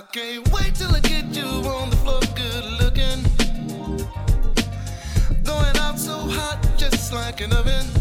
Can't wait till I get you on the floor, good looking. Going out so hot, just like an oven.